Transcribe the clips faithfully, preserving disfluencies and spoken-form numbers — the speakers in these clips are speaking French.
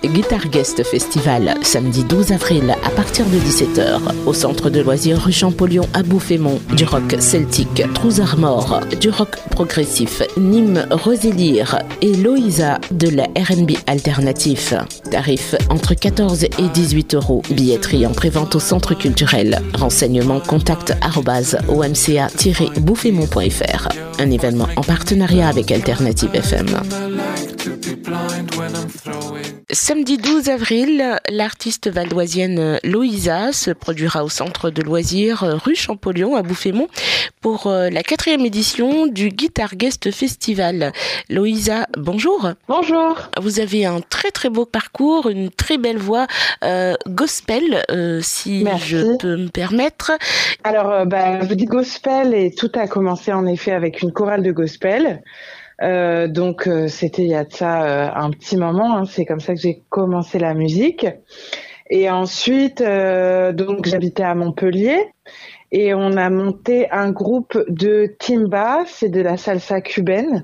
Guitar Guest Festival, samedi douze avril à partir de dix-sept heures, au centre de loisirs rue Champollion à Bouffémont. Du rock celtique, Trous Armor, du rock progressif, Nîmes Rosélire et Loïsa de la R and B alternatif. Tarif entre quatorze et dix-huit euros. Billetterie en prévente au centre culturel. Renseignements contact arobase o m c a tiret bouffémont point f r. Un événement en partenariat avec Alternative F M. Samedi douze avril, l'artiste valdoisienne Loïsa se produira au centre de loisirs rue Champollion à Bouffémont pour la quatrième édition du Guitar Guest Festival. Loïsa, bonjour. Bonjour. Vous avez un très très beau parcours, une très belle voix euh, gospel, euh, si Merci. Je peux me permettre. Alors, euh, bah, vous dites gospel et tout a commencé en effet avec une chorale de gospel. Euh, donc euh, c'était il y a de ça euh, un petit moment, hein, c'est comme ça que j'ai commencé la musique. Et ensuite, euh, donc j'habitais à Montpellier et on a monté un groupe de timba, c'est de la salsa cubaine.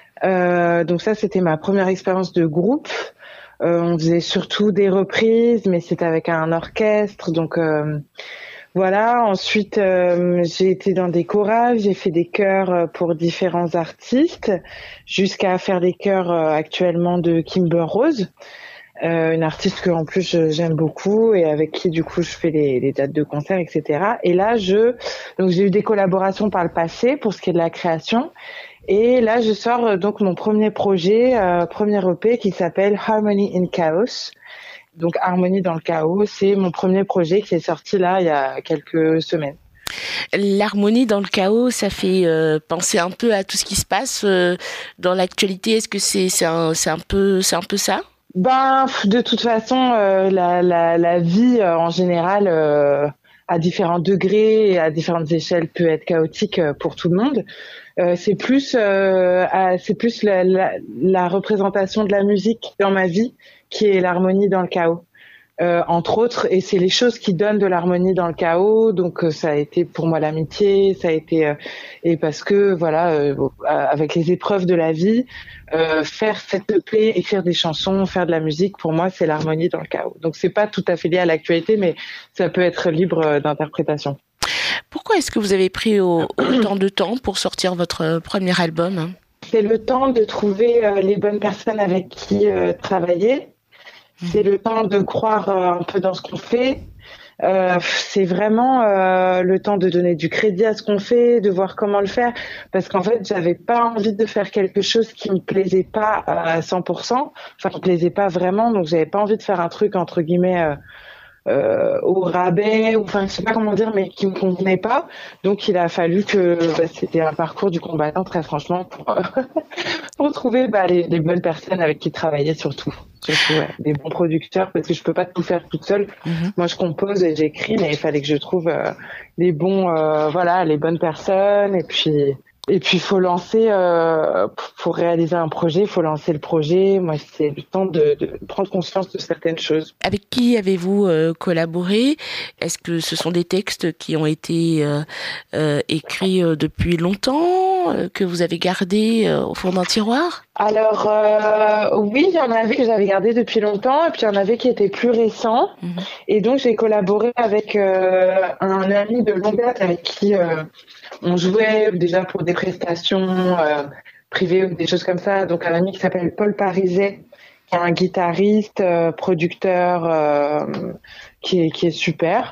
Euh, donc ça, c'était ma première expérience de groupe. Euh, on faisait surtout des reprises, mais c'était avec un orchestre, donc euh, voilà. Ensuite, euh, j'ai été dans des chorales, j'ai fait des chœurs pour différents artistes, jusqu'à faire des chœurs euh, actuellement de Kimber Rose, euh, une artiste que en plus je, j'aime beaucoup et avec qui du coup je fais les, les dates de concert, et cetera. Et là, je donc j'ai eu des collaborations par le passé pour ce qui est de la création. Et là, je sors donc mon premier projet, euh, premier E P qui s'appelle Harmony in Chaos. Donc, Harmonie dans le chaos, c'est mon premier projet qui est sorti là il y a quelques semaines. L'harmonie dans le chaos, ça fait euh, penser un peu à tout ce qui se passe euh, dans l'actualité. Est-ce que c'est, c'est, un, c'est, un, peu, c'est un peu ça ? Ben, de toute façon, euh, la, la, la vie euh, en général, euh, à différents degrés et à différentes échelles, peut être chaotique euh, pour tout le monde. Euh, c'est plus, euh, à, c'est plus la, la, la représentation de la musique dans ma vie qui est l'harmonie dans le chaos, euh, entre autres. Et c'est les choses qui donnent de l'harmonie dans le chaos. Donc euh, ça a été pour moi l'amitié, ça a été euh, et parce que voilà, euh, avec les épreuves de la vie, euh, faire cette E P, écrire des chansons, faire de la musique, pour moi c'est l'harmonie dans le chaos. Donc c'est pas tout à fait lié à l'actualité, mais ça peut être libre d'interprétation. Pourquoi est-ce que vous avez pris au, autant de temps pour sortir votre premier album ? C'est le temps de trouver euh, les bonnes personnes avec qui euh, travailler. C'est le temps de croire euh, un peu dans ce qu'on fait. Euh, c'est vraiment euh, le temps de donner du crédit à ce qu'on fait, de voir comment le faire. Parce qu'en fait, j'avais pas envie de faire quelque chose qui me plaisait pas à cent pour cent. Enfin, qui me plaisait pas vraiment. Donc, j'avais pas envie de faire un truc, entre guillemets, euh, euh, au rabais, ou enfin, je sais pas comment dire, mais qui me convenait pas. Donc, il a fallu que, bah, c'était un parcours du combattant, très franchement, pour, euh, pour trouver bah, les, les bonnes personnes avec qui travailler surtout. Surtout, ouais, des bons producteurs, parce que je peux pas tout faire toute seule. Mm-hmm. Moi, je compose et j'écris, mais il fallait que je trouve euh, les bons, euh, voilà, les bonnes personnes. Et puis, et puis, il faut lancer, euh, pour réaliser un projet, il faut lancer le projet. Moi, c'est le temps de, de prendre conscience de certaines choses. Avec qui avez-vous euh, collaboré ? Est-ce que ce sont des textes qui ont été euh, euh, écrits euh, depuis longtemps, euh, que vous avez gardés euh, au fond d'un tiroir ? Alors, euh, oui, il y en avait que j'avais gardé depuis longtemps, et puis il y en avait qui étaient plus récents. Mmh. Et donc, j'ai collaboré avec euh, un ami de longue date avec qui euh, on jouait déjà pour des prestations euh, privées ou des choses comme ça. Donc, un ami qui s'appelle Paul Pariset, qui est un guitariste, euh, producteur, euh, qui est, qui est super.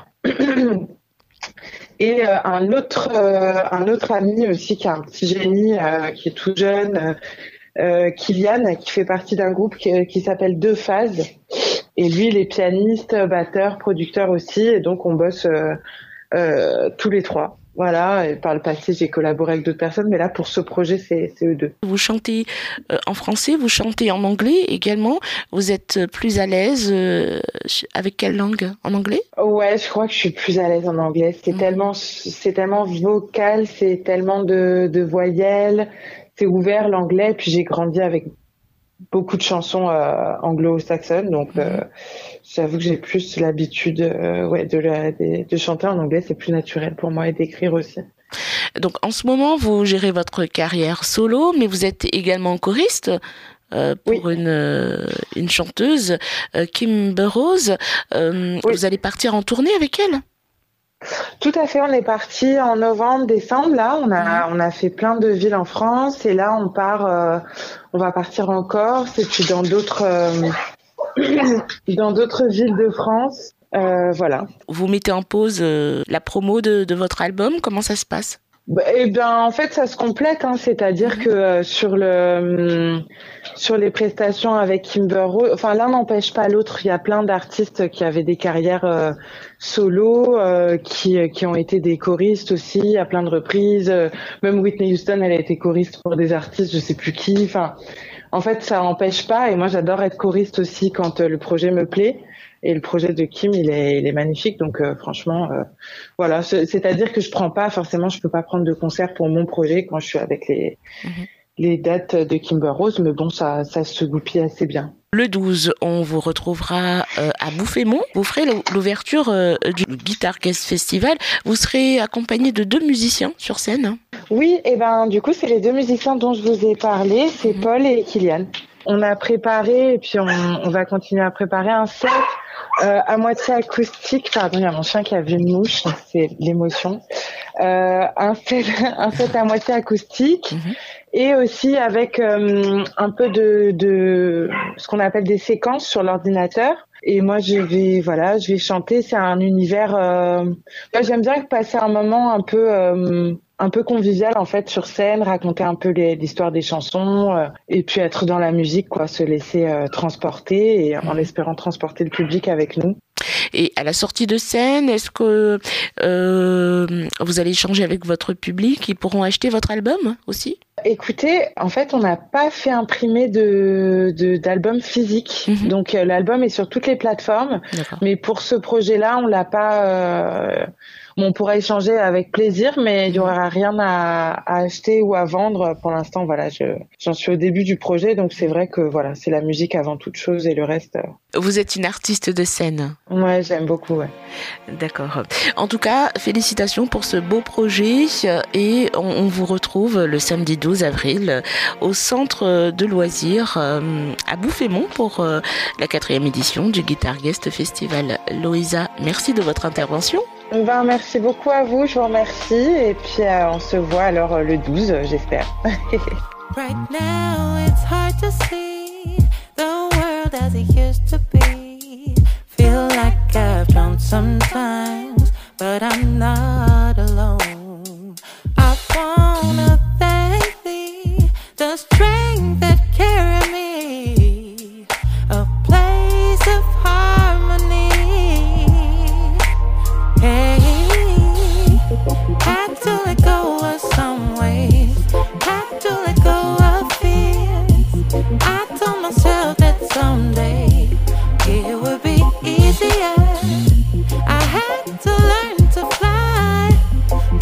Et euh, un autre, euh, un autre ami aussi qui est un petit génie, euh, qui est tout jeune, euh, Euh, Kylian, qui fait partie d'un groupe qui, qui s'appelle Deux Phases. Et lui, il est pianiste, batteur, producteur aussi. Et donc, on bosse euh, euh, tous les trois. Voilà. Et par le passé, j'ai collaboré avec d'autres personnes. Mais là, pour ce projet, c'est, c'est eux deux. Vous chantez euh, en français, vous chantez en anglais également. Vous êtes plus à l'aise euh, avec quelle langue ? En anglais ? Ouais, je crois que je suis plus à l'aise en anglais. C'est mmh. tellement, c'est tellement vocal, c'est tellement de, de voyelles. C'est ouvert l'anglais, puis j'ai grandi avec beaucoup de chansons euh, anglo-saxonnes, donc euh, j'avoue que j'ai plus l'habitude euh, ouais, de, la, de, de chanter en anglais, c'est plus naturel pour moi, et d'écrire aussi. Donc en ce moment, vous gérez votre carrière solo, mais vous êtes également choriste. euh, pour oui. une, euh, une chanteuse, euh, Kim Burrows. Euh, oui. Vous allez partir en tournée avec elle? Tout à fait, on est parti en novembre, décembre. Là, on a, mmh. on a fait plein de villes en France et là, on part, euh, on va partir en Corse et puis dans d'autres, euh, dans d'autres villes de France. Euh, voilà. Vous mettez en pause euh, la promo de, de votre album. Comment ça se passe? Eh ben, en fait, ça se complète, hein, c'est-à-dire que euh, sur le euh, sur les prestations avec Kim Burrows, enfin l'un n'empêche pas l'autre. Il y a plein d'artistes qui avaient des carrières euh, solo, euh, qui qui ont été des choristes aussi à plein de reprises. Même Whitney Houston, elle a été choriste pour des artistes, je sais plus qui. Enfin, en fait, ça n'empêche pas. Et moi, j'adore être choriste aussi quand euh, le projet me plaît. Et le projet de Kim, il est, il est magnifique. Donc, euh, franchement, euh, voilà. C'est-à-dire que je prends pas, forcément, je peux pas prendre de concert pour mon projet quand je suis avec les, mmh. les dates de Kim Burrows. Mais bon, ça, ça se goupille assez bien. Le douze, on vous retrouvera euh, à Bouffémont. Vous ferez l'ouverture euh, du Guitar Guest Festival. Vous serez accompagné de deux musiciens sur scène. Oui, et ben, du coup, c'est les deux musiciens dont je vous ai parlé. C'est mmh. Paul et Kylian. On a préparé, et puis on, on va continuer à préparer un set euh, à moitié acoustique. Pardon, il y a mon chien qui a vu une mouche, c'est l'émotion. Euh, un set, un set à moitié acoustique mmh. et aussi avec euh, un peu de, de ce qu'on appelle des séquences sur l'ordinateur. Et moi, je vais, voilà, je vais chanter. C'est un univers. Euh... Moi, j'aime bien passer un moment un peu. Euh... un peu convivial en fait sur scène, raconter un peu les, l'histoire des chansons euh, et puis être dans la musique, quoi, se laisser euh, transporter et en espérant transporter le public avec nous. Et à la sortie de scène, est-ce que euh, vous allez échanger avec votre public? Ils pourront acheter votre album aussi? Écoutez, en fait, on n'a pas fait imprimer de, de d'album physique, mmh. donc euh, l'album est sur toutes les plateformes. D'accord. Mais pour ce projet-là, on l'a pas. Euh... On pourra échanger avec plaisir, mais il y aura rien à, à acheter ou à vendre pour l'instant. Voilà, je, j'en suis au début du projet, donc c'est vrai que voilà, c'est la musique avant toute chose et le reste. Vous êtes une artiste de scène. Ouais, j'aime beaucoup. Ouais. D'accord. En tout cas, félicitations pour ce beau projet et on, on vous retrouve le samedi douze avril au centre de loisirs à Bouffémont pour la quatrième édition du Guitar Guest Festival. Loïsa, merci de votre intervention. Ben, merci beaucoup à vous, je vous remercie et puis euh, on se voit alors euh, le douze, j'espère. Right now it's hard to see the world as it used to be. Feel like I've drowned sometimes, but I'm not alone. I wanna thank thee, the strength that carry me, a place of harmony. Hey, had to let go of some ways, had to let go of fears. I told myself that someday it would be easier. I had to learn to fly,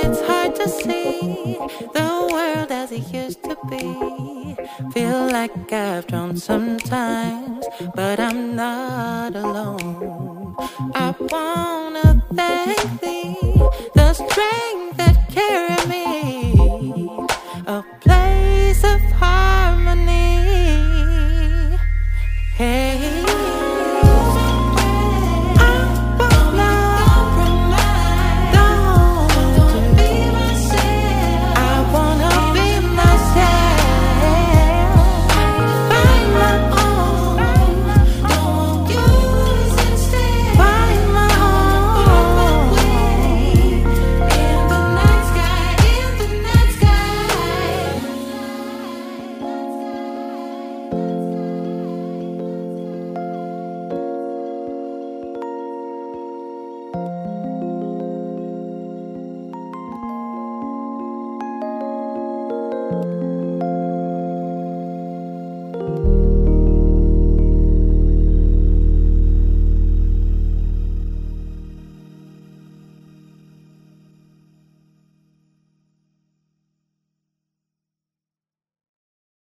it's hard to see the world as it used to be. Feel like I've drawn sometimes, but I'm not alone. I wanna thank thee, the strength that